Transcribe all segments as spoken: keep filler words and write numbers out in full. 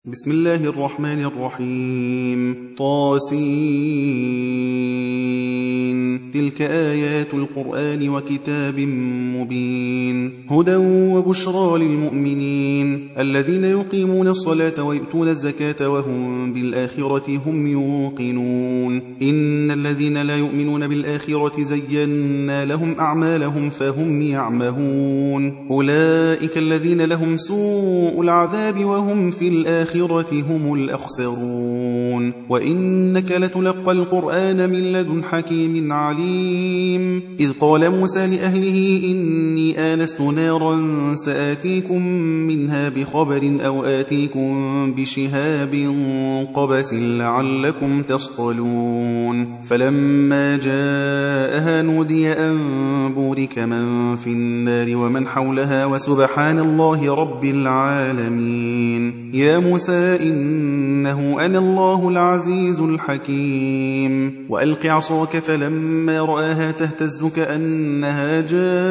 بسم الله الرحمن الرحيم. طاسين. تلك آيات القرآن وكتاب مبين، هدى وبشرى للمؤمنين الذين يقيمون الصلاة ويؤتون الزكاة وهم بالآخرة هم يوقنون. إن الذين لا يؤمنون بالآخرة زينا لهم أعمالهم فهم يعمهون. أولئك الذين لهم سوء العذاب وهم في الآخرة هم الأخسرون. وإنك لتلقى القرآن من لدن حكيم عليم. إذ قال موسى لأهله إني آنست نارا سآتيكم منها بخبر أو آتيكم بشهاب قبس لعلكم تصطلون. فلما جاءها نودي أن بورك من في النار ومن حولها وسبحان الله رب العالمين. يا موسى إنه أنا الله العزيز الحكيم. وألق عصاك فلما رآها تهتز كأنها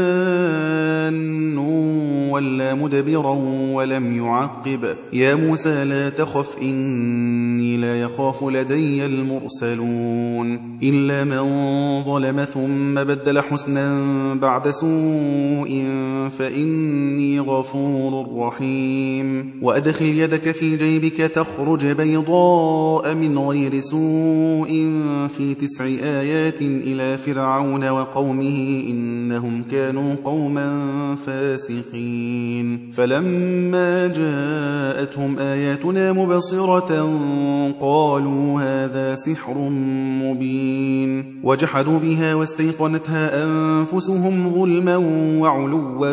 جان ولا مدبرا ولم يعقب. يا موسى لا تخف إني لا يخاف لدي المرسلون. إلا من ظلم ثم بدل حسنا بعد سوء فإني غفور رحيم. وأدخل يدك في جيبك تخرج بيضاء من غير سوء في تسع آيات إلى فرعون وقومه إنهم كانوا قوما فاسقين. فلما جاءتهم آياتنا مبصرة قالوا هذا سحر مبين. وجحدوا بها واستيقنتها أنفسهم ظلما وعلوا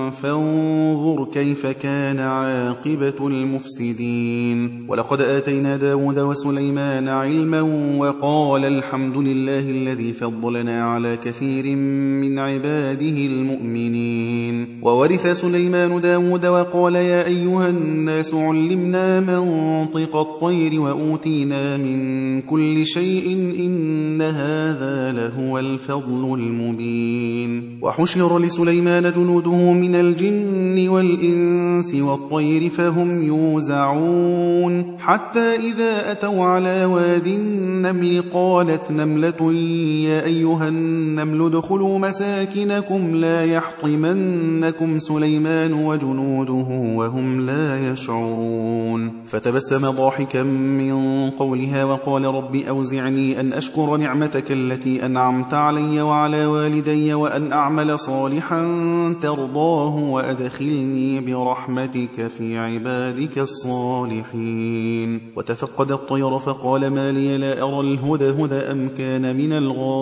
فانظر كيف كان عاقبة المفسدين. ولقد آتينا داود وسليمان علما وقال الحمد لله الذي فضلنا على كثير من عباده المؤمنين. وورث سليمان داود وقال يا أيها الناس علمنا منطق الطير وأوتينا من كل شيء إن هذا لهو الفضل المبين. وحشر لسليمان جنوده من الجن والإنس والطير فهم يوزعون. حتى إذا أتوا على واد النمل قالت نملة يا أيها النمل ادخلوا مساكنكم لا يحطمنكم سليمان وجنوده وهم لا يشعرون. فتبسم ضاحكا من قولها وقال رب أوزعني أن أشكر نعمتك التي أنعمت علي وعلى والدي وأن أعمل صالحا ترضاه وأدخلني برحمتك في عبادك الصالحين. وتفقد الطير فقال ما لي لا أرى الهدهد أم كان من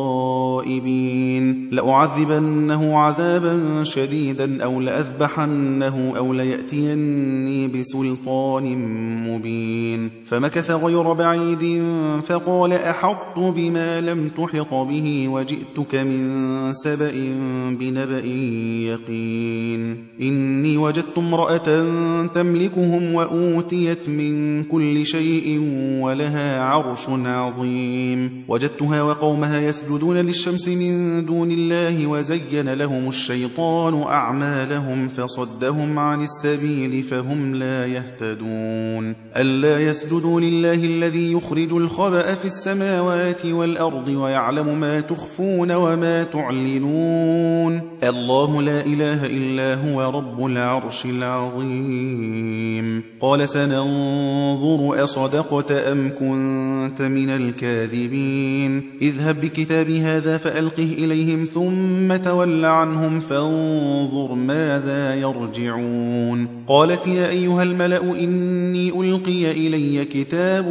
الغائبين. لأعذبنه عذابا شديدا أو لأذبحنه أو ليأتيني بسلطان مبين. فمكث غير بعيد فقال أحطت بما لم تحط به وجئتك من سبأ بنبأ يقين. إني وجدت امرأة تملكهم وأوتيت من كل شيء ولها عرش عظيم. وجدتها وقومها يسجدون للشمس من دون الله وزين لهم الشيطان أعمالهم فصدهم عن السبيل فهم لا يهتدون. ألا يسجدوا لله الذي يخرج الخبأ في السماوات والأرض ويعلم ما تخفون وما تعلنون. الله لا إله إلا هو رب العرش العظيم. قال سننظر أصدقت أم كنت من الكاذبين. اذهب بكتابي هذا فألقه إليهم ثم تول عنهم فانظر ماذا يرجعون. قالت يا أيها الملأ إني ألقي إلي كتاب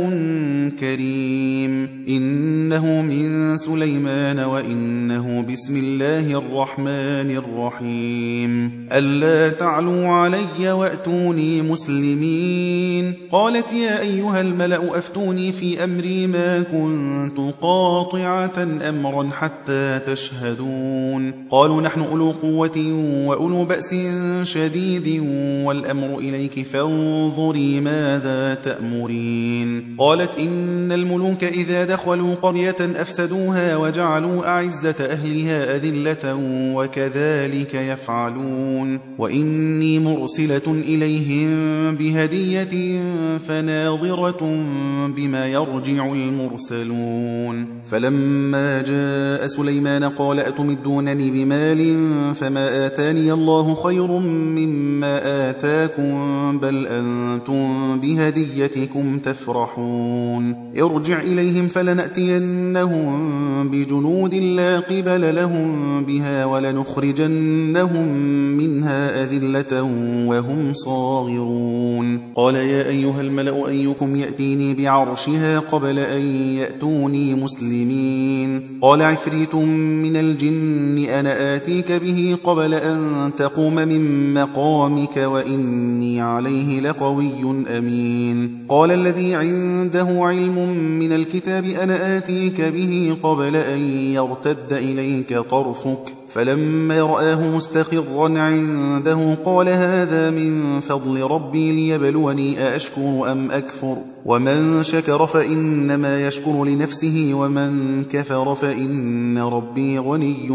كريم إنه من سليمان وإنه بسم الله الرحمن الرحيم. ألا تعلوا علي وأتوني مسلمين. قالت يا أيها الملأ أفتوني في أمري ما كنت قاطعة أمرا حتى تشهدون قالوا نحن أولو قوة وأولو بأس شديد والأمر إليك فانظري ماذا تأمرين قالت إن الملوك إذا دخلوا قرية أفسدوها وجعلوا أعزة أهلها أذلة وكذلك يفعلون وإني مرسلة إليهم بهدية فناظرة بما يرجع المرسلون فلما جاء سليمان قال أتمدونني بمال فما آتاني الله خير مما آتاكم بل أنتم بهديتكم تفرحون ارجع إليهم فلنأتينهم بجنود لا قبل لهم بها ولنخرجنهم منها أذلة وهم صاغرون قال يا أيها الملأ أيكم يأتيني بعرشها قبل أن يأتوني مسلمين قال عفريت من الجن أنا آتيك به قبل أن تقوم من مقامك وإني عليه لقوي أمين قال الذي عنده علم من الكتاب أنا آتيك به قبل أن يرتد إليك طرفك فلما رآه مستقرا عنده قال هذا من فضل ربي ليبلوني أأشكر أم أكفر ومن شكر فإنما يشكر لنفسه ومن كفر فإن ربي غني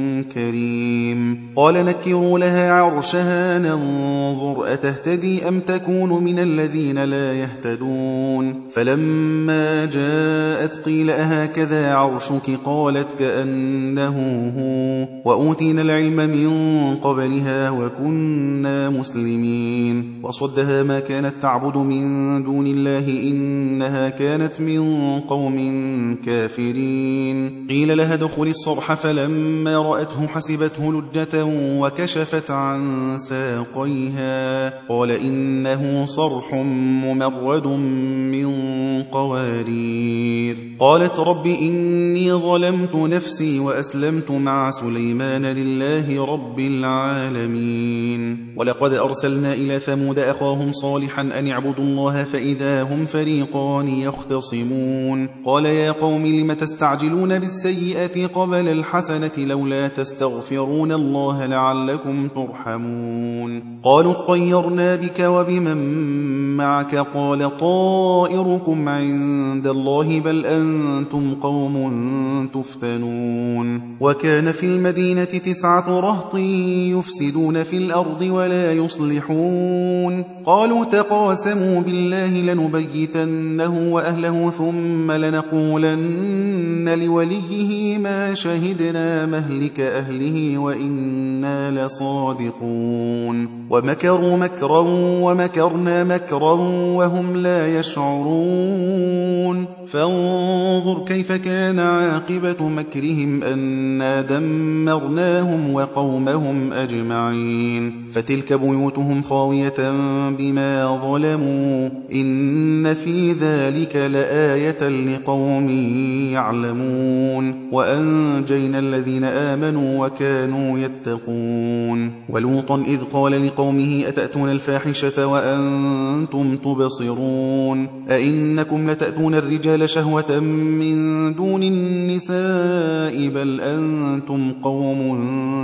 كريم قال نكروا لها عرشها ننظر أتهتدي أم تكون من الذين لا يهتدون فلما جاءت قيل أهكذا عرشك قالت كأنه هو وأوتينا العلم من قبلها وكنا مسلمين وصدها ما كانت تعبد من دون الله إنها كانت من قوم كافرين قيل لها ادخل الصرح فلما رأته حسبته لجة وكشفت عن ساقيها قال إنه صرح ممرد من قوارير قالت رب إني ظلمت نفسي وأسلمت مع سليمان لله رب العالمين ولقد أرسلنا إلى ثمود أخاهم صالحا أن اعبدوا الله فإذا هم فريقان يختصمون قال يا قوم لم تستعجلون بالسيئة قبل الحسنة لولا تستغفرون الله لعلكم ترحمون قالوا اطيرنا بك وبمن معك قال طائركم عند الله بل أنتم قوم تفتنون وكان في المدينة تسعة رهط يفسدون في الأرض ولا يصلحون قالوا تقاسموا بالله لنبيتنه وأهله ثم لنقولن لوليه ما شهدنا مهلك أهله وإنا لصادقون ومكروا مكرا ومكرنا مكرا وهم لا يشعرون فانظر كيف كان عاقبة مكرهم أنا دمرناهم وقومهم أجمعين فتلك بيوتهم خاوية بما ظلموا إن في ذلك لآية لقوم يعلمون وأنجينا الذين آمنوا وكانوا يتقون ولوطا إذ قال لقومه أتأتون الفاحشة وأنتم تبصرون أئنكم لتأتون الرجال شهوة من دون النساء بل أنتم قوم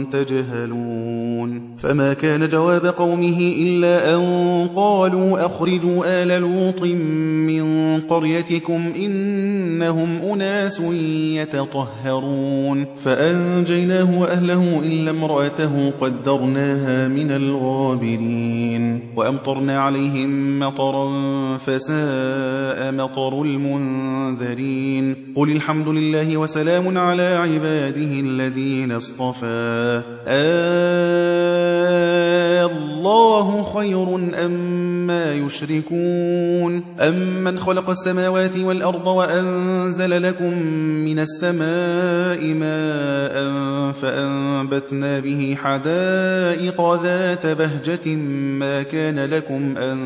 تجهلون فما كان جواب قومه إلا أن قالوا أخرجوا آل لوط من قريتكم إنهم أناس يتطهرون فأنجيناه وأهله إلا امرأته قدرناها من الغابرين وأمطرنا عليهم مطرا فساء مطر المنذرين قل الحمد لله وسلام على عباده الذين اصطفى الله خير أما يشركون أمن خلق السماوات والأرض وأنزل لكم من السماء ماء فأنبتنا به حدائق ذات بهجة ما كان لكم أن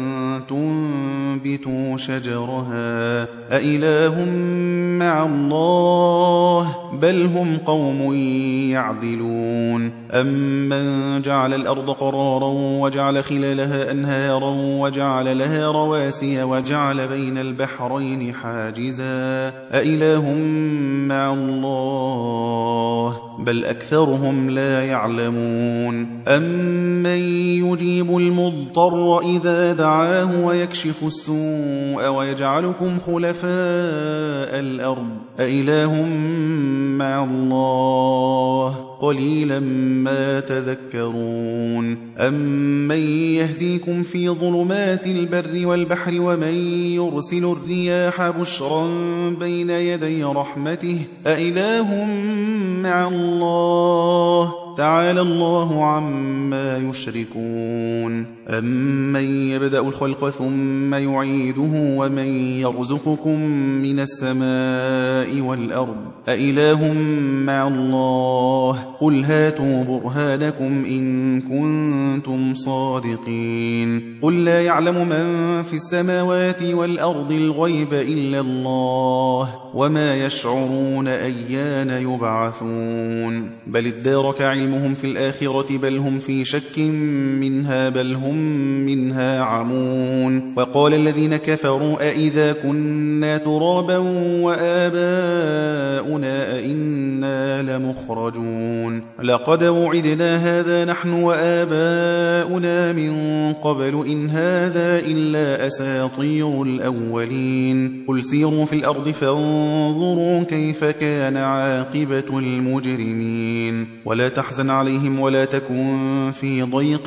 تنبتوا شجرها أإله مع الله بل هم قوم يعدلون أمن جعل الأرض قرارا وجعل خلالها أنهارا وجعل لها رواسي وجعل بين البحرين حاجزا أإله مع الله بل أكثرهم لا يعلمون أمن يجيب المضطر إذا دعاه ويكشف السوء ويجعلكم خلفاء الأرض أإله مع الله قليلا ما تذكرون أمن يهديكم في ظلمات البر والبحر ومن يرسل الرياح بشرا بين يدي رحمته أإله مع الله تعالى الله عما يشركون أمن يبدأ الخلق ثم يعيده ومن يرزقكم من السماء والأرض أإله مع الله قل هاتوا برهانكم إن كنتم صادقين قل لا يعلم من في السماوات والأرض الغيب إلا الله وما يشعرون أيان يبعثون بل ادارك علمهم في الآخرة بل هم في شك منها بل هم منها عمون وقال الذين كفروا أئذا كنا ترابا وآباؤنا أئنا لمخرجون لقد وعدنا هذا نحن وآباؤنا من قبل إن هذا إلا أساطير الأولين قل سيروا في الأرض فانظروا كيف كان عاقبة المجرمين ولا تحزن عليهم ولا تكن في ضيق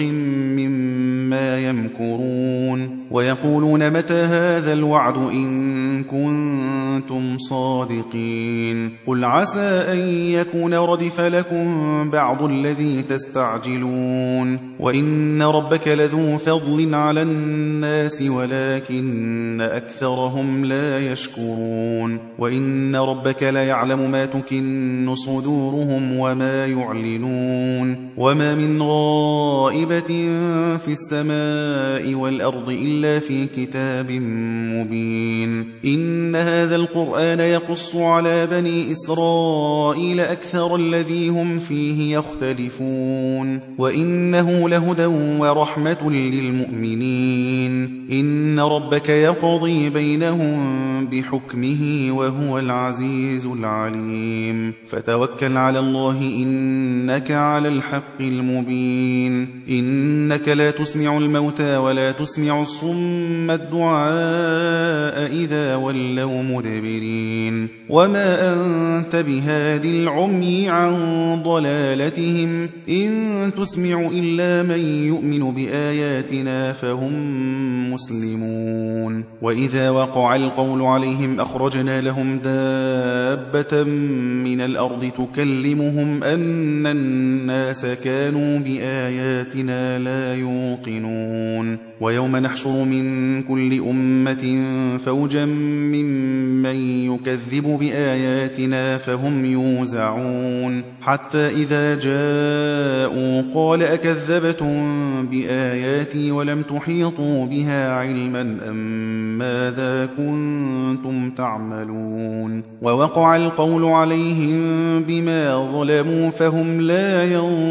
مما يمكرون ويقولون متى هذا الوعد إن كنتم صادقين قل عسى أن يكون ردف لكم بعض الذي تستعجلون وإن ربك لذو فضل على الناس ولكن أكثرهم لا يشكرون وإن ربك ليعلم ما تكن صدورهم وما يعلنون وما من غائبة في السماء والأرض إلا في كتاب مبين إن هذا القرآن يقص على بني إسرائيل أكثر الذي هم فيه يختلفون وإنه لهدى ورحمة للمؤمنين إن ربك يقضي بينهم بحكمه وهو العزيز العليم فتوكل على الله إنك على الحق المبين إنك لا تسمع الموتى ولا تسمع الصم الدعاء إذا ولوا مدبرين وما أنت بهاد العمي عن ضلالتهم إن تسمع إلا من يؤمن بآياتنا فهم مسلمون وإذا وقع القول عليهم أخرجنا لهم دابة من الأرض تكلمهم أن الناس كانوا بآياتنا لا يوقنون ويوم نحشر من كل أمة فوجا ممن يكذب بآياتنا فهم يوزعون حتى إذا جاءوا قال أكذبتم بآياتي ولم تحيطوا بها علما أم ماذا كنتم تعملون ووقع القول عليهم بما ظلموا فهم لا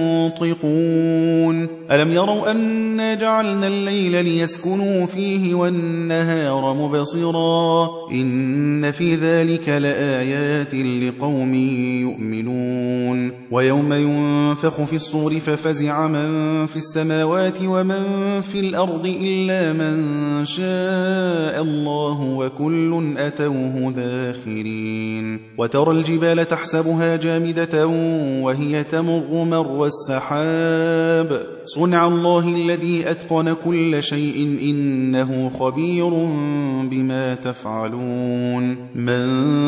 ينطقون ألم يروا أنا جعلنا الليل ليسكنوا فيه والنهار مبصرا إن في ذلك لآيات لقوم يؤمنون ويوم ينفخ في الصور ففزع من في السماوات ومن في الأرض إلا من شاء الله وكل أتوه داخرين وترى الجبال تحسبها جامدة وهي تمر مر السحاب صنع الله الذي أتقن كل شيء إنه خبير بما تفعلون من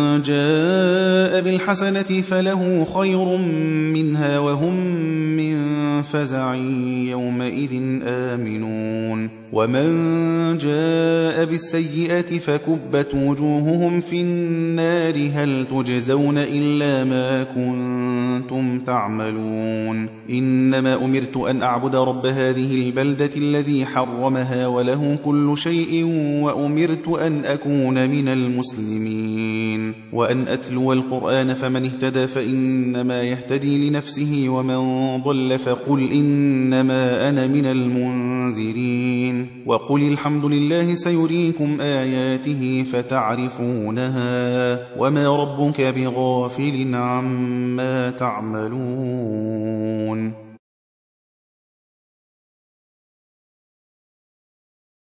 جاء بالحسنة فله خير منها وهم من فزع يومئذ آمنون ومن جاء بالسيئة فكبت وجوههم في النار هل تجزون إلا ما كنتم تعملون إنما أمرت أن أعبد رب هذه البلدة الذي حرمها وله كل شيء وأمرت أن أكون من المسلمين وأن أتلو القرآن فمن اهتدى فإنما يهتدي لنفسه ومن ضل فقل إنما أنا من المنذرين وقل الحمد لله سيريكم آياته فتعرفونها وما ربك بغافل عما تعملون